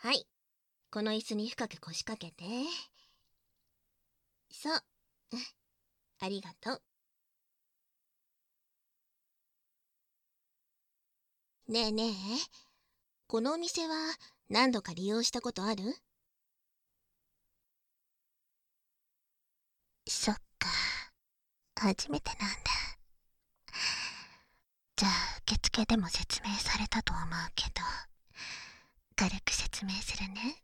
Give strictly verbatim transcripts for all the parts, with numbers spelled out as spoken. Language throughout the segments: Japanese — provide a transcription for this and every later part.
はい、この椅子に深く腰掛けて。そう、うん、ありがとう。ねえねえ、このお店は何度か利用したことある？そっか、初めてなんだ。じゃあ受付でも説明されたと思うけど、軽く説明するね。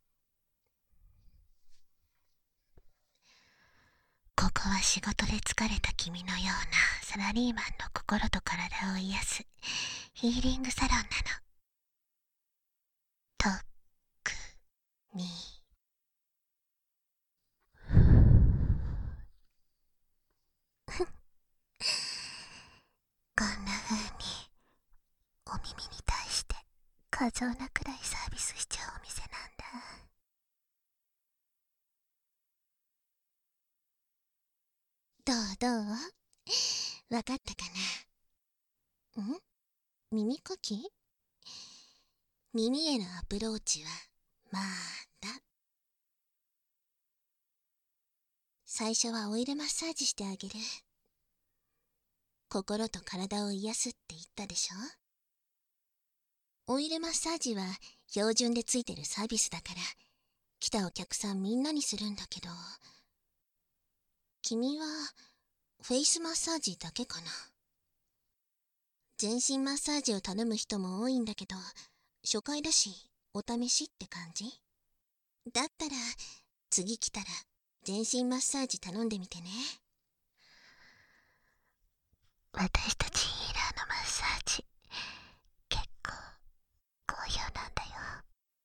ここは仕事で疲れた君のようなサラリーマンの心と体を癒すヒーリングサロンなの。とっくにこんな風にお耳に対して過剰なくらいサービスしちゃうお店なんだ。どうどう？わかったかな？ん？耳かき？耳へのアプローチはまだ。最初はオイルマッサージしてあげる。心と体を癒すって言ったでしょ。オイルマッサージは標準でついてるサービスだから来たお客さんみんなにするんだけど、君はフェイスマッサージだけかな。全身マッサージを頼む人も多いんだけど、初回だしお試しって感じだったら、次来たら全身マッサージ頼んでみてね。私たちヒーラーのマッサージ結構好評なんだよ。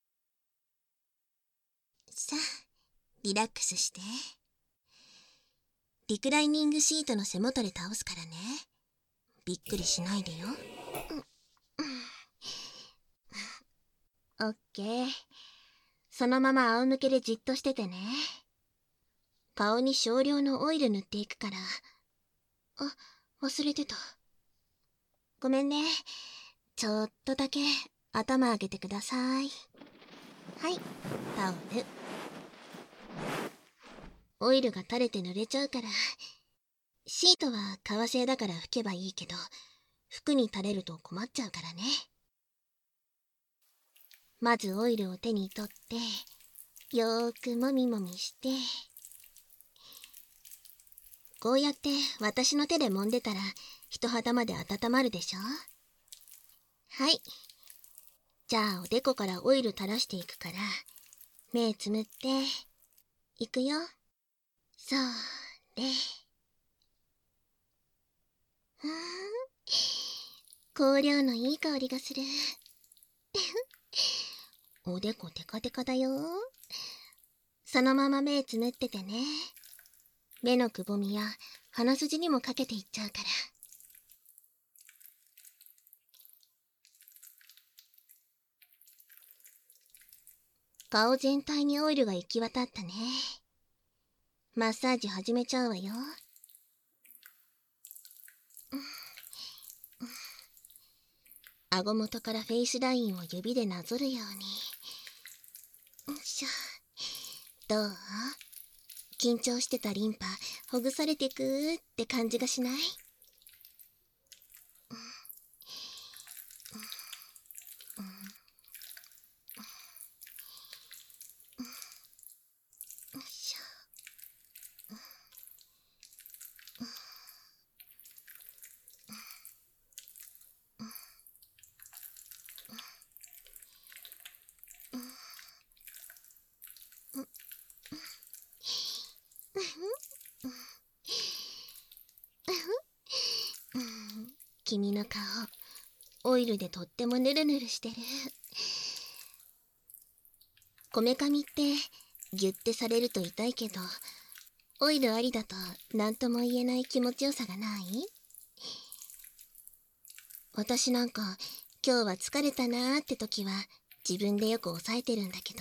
さあ、リラックスして。リクライニングシートの背もたれ倒すからね。びっくりしないでよ。オッケー。そのまま仰向けでじっとしててね。顔に少量のオイル塗っていくから。あ、忘れてた。ごめんね。ちょっとだけ頭上げてください。はい、タオル。オイルが垂れて濡れちゃうから。シートは革製だから拭けばいいけど、服に垂れると困っちゃうからね。まずオイルを手に取って、よーくもみもみして、こうやって私の手で揉んでたら人肌まで温まるでしょ。はい。じゃあおでこからオイル垂らしていくから、目つむって、いくよ。それ。ふーん。香料のいい香りがする。おでこテカテカだよ。そのまま目つむっててね。目のくぼみや鼻筋にもかけていっちゃうから。顔全体にオイルが行き渡ったね。マッサージ始めちゃうわよ。顎元からフェイスラインを指でなぞるように。よいしょ。どう？緊張してたリンパほぐされてくって感じがしない？よいしょ。君の顔オイルでとってもヌルヌルしてる。こめかみってギュッてされると痛いけど、オイルありだと何とも言えない気持ちよさがない？私なんか今日は疲れたなーって時は自分でよく抑えてるんだけど。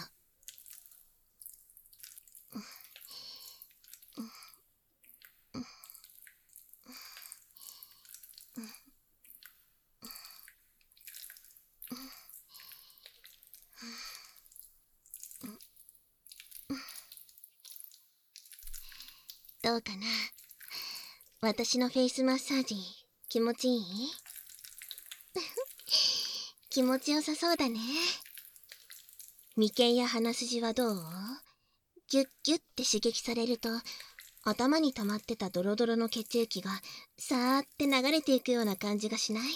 どうかな。私のフェイスマッサージ気持ちいい？気持ちよさそうだね。眉間や鼻筋はどう？ギュッギュッって刺激されると頭に溜まってたドロドロの血液がさーって流れていくような感じがしない？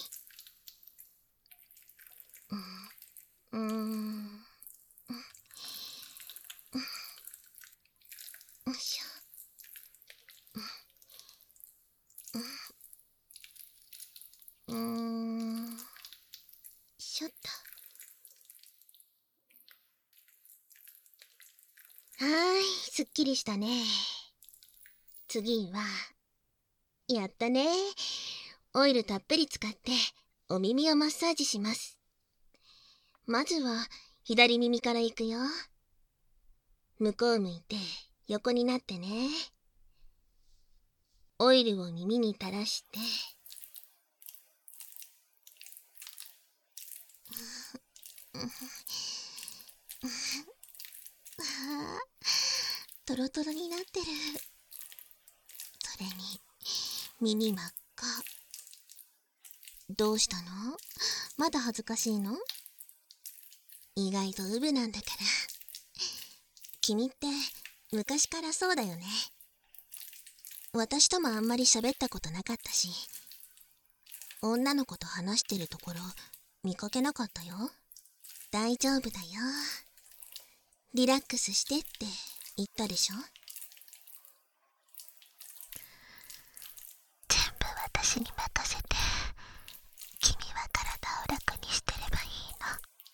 うーん、うーん、よいしょ。うーん、しょっと。はーい、すっきりしたね。次は、やったね。オイルたっぷり使ってお耳をマッサージします。まずは左耳から行くよ。向こう向いて横になってね。オイルを耳に垂らして、ああ、トロトロになってる。それに耳真っ赤。どうしたの？まだ恥ずかしいの？意外とウブなんだから。君って昔からそうだよね。私ともあんまり喋ったことなかったし、女の子と話してるところ見かけなかったよ。大丈夫だよ。リラックスしてって言ったでしょ。全部私に任せて、君は体を楽にしてればいいの。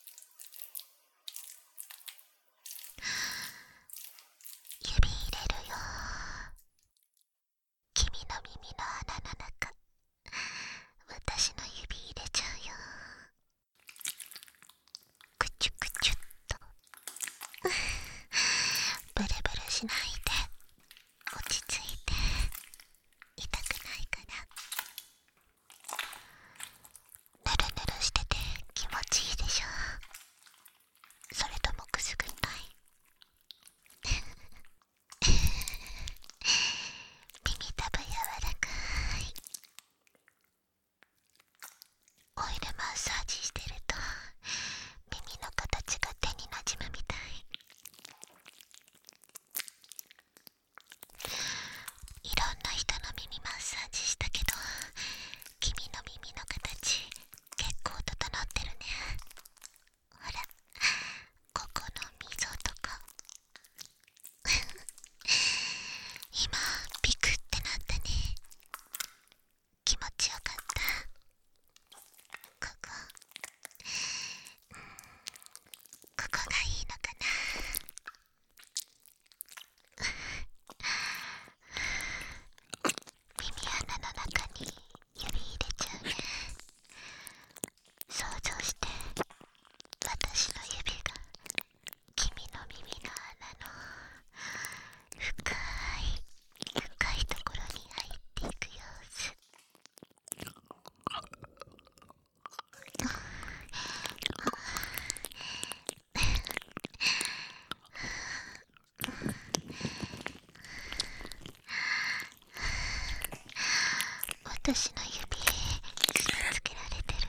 指入れるよ。君の耳の穴の中、私の指入れちゃうよ。くちゅくちゅっと。ブルブルしないで、落ち着いて。痛くないから。ぬるぬるしてて気持ちいいでしょ。それともくすぐったい？耳たぶ柔らかい。オイルマッサージしてると耳の形が手になじむみたい。いろんな人の耳マッサージしたけど、君の耳の形結構整ってるね。ほら、ここの溝とか。今ピクってなったね。気持ちよかった。ここ、ここがいいのかな。耳穴の中に指入れちゃうね。想像して、私の指が君の耳の穴の深い深いところに入っていく様子。私の指締め付けられてる。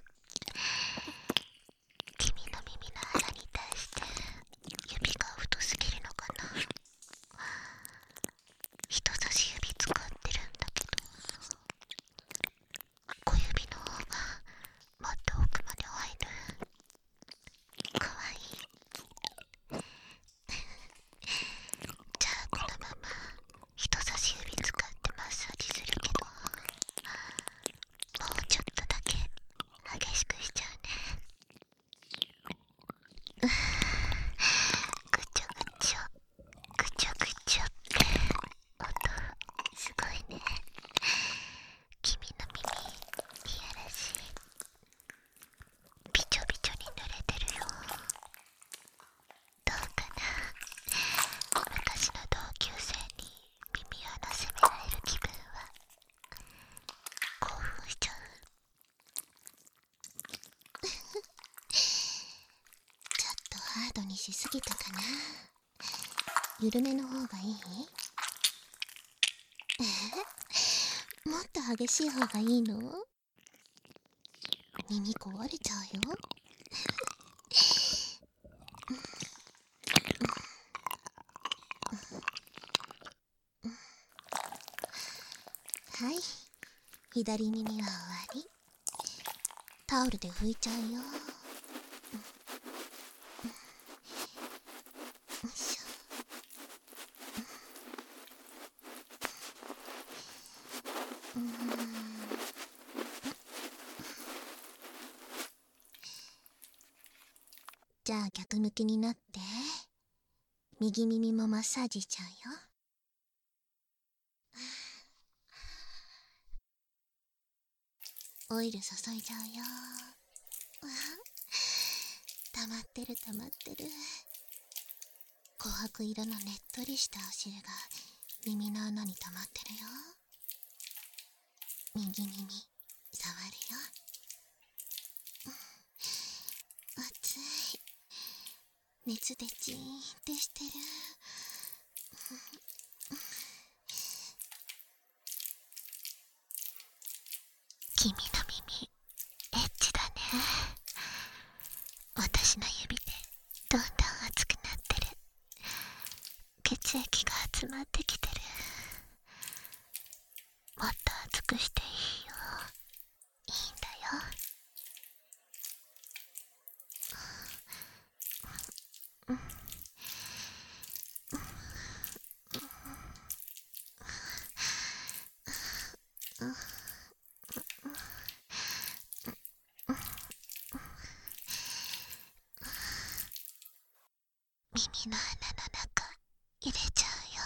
君の耳の穴に対して指が太すぎるのかな。人差し指使ってるんだけど、小指の方がもっと奥まで入る。かわいい。じゃあこのまま人差し指使ってマッサージするけど、もうちょっとだけ激しくしちゃうね。ぐちょぐちょぐちょぐちょって音すごいね。君の耳いやらしい。びちょびちょに濡れてるよ。どうかな。昔の同級生に耳穴責められる気分は興奮しちゃう。ちょっとハードにしすぎたかな。緩めの方がいい？ えー、もっと激しい方がいいの？耳壊れちゃうよ。はい、左耳は終わり。タオルで拭いちゃうよ。よいしょ。うーん。じゃあ逆向きになって右耳もマッサージしちゃうよ。オイル注いじゃうよ。溜まってる溜まってる。琥珀色のねっとりしたお汁が耳の穴に溜まってるよ。右耳触るよ。熱い。熱でジーンってしてる。君の耳エッチだね。私の指でどんどん熱くなってる。血液が集まってきてる。もっと熱くしていいよ。いいんだよ。耳の穴の中入れちゃうよ。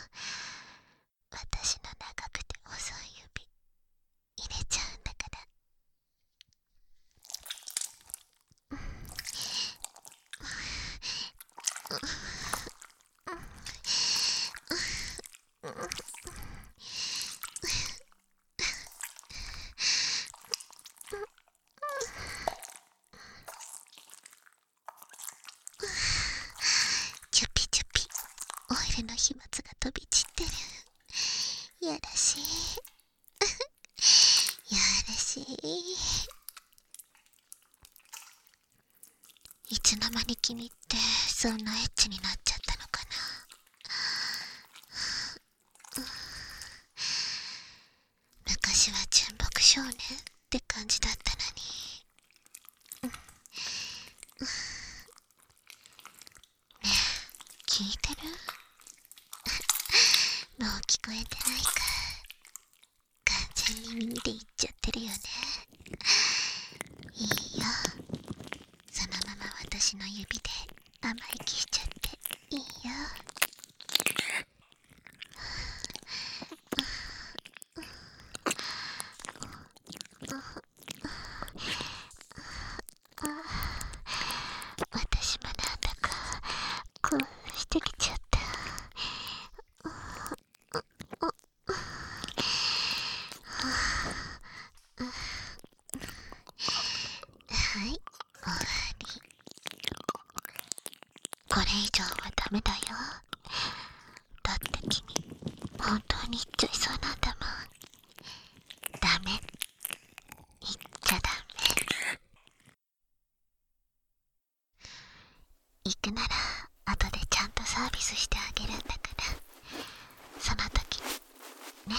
私の長くて細い指入れちゃうんだから。チュピチュピ、オイルの飛沫が飛び散ってる。やらしい。やらしい。いつの間に君ってそんなエッチになっちゃったのかな。昔は純朴少年って感じだったのに。ねえ、聞いてる？もう聞こえてないか。完全に耳で言っちゃってるよね。いいよ、そのまま私の指で甘えきしちゃっていいよ。私もなんだか興奮してきちゃった。はい、終わり。これ以上はダメだよ。だって君本当に言っちゃいそうなんだもん。ダメ、言っちゃダメ。行くなら後でちゃんとサービスしてあげるんだから、その時にね。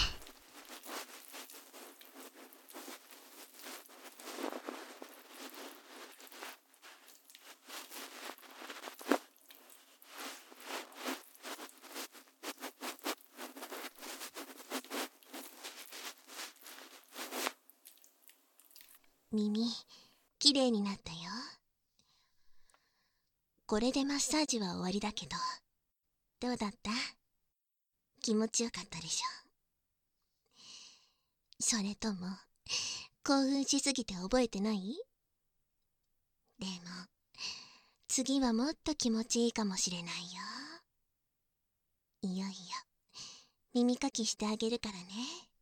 耳きれいになったよ。これでマッサージは終わりだけど、どうだった？気持ちよかったでしょ？それとも興奮しすぎて覚えてない？でも次はもっと気持ちいいかもしれないよ。いよいよ耳かきしてあげるからね。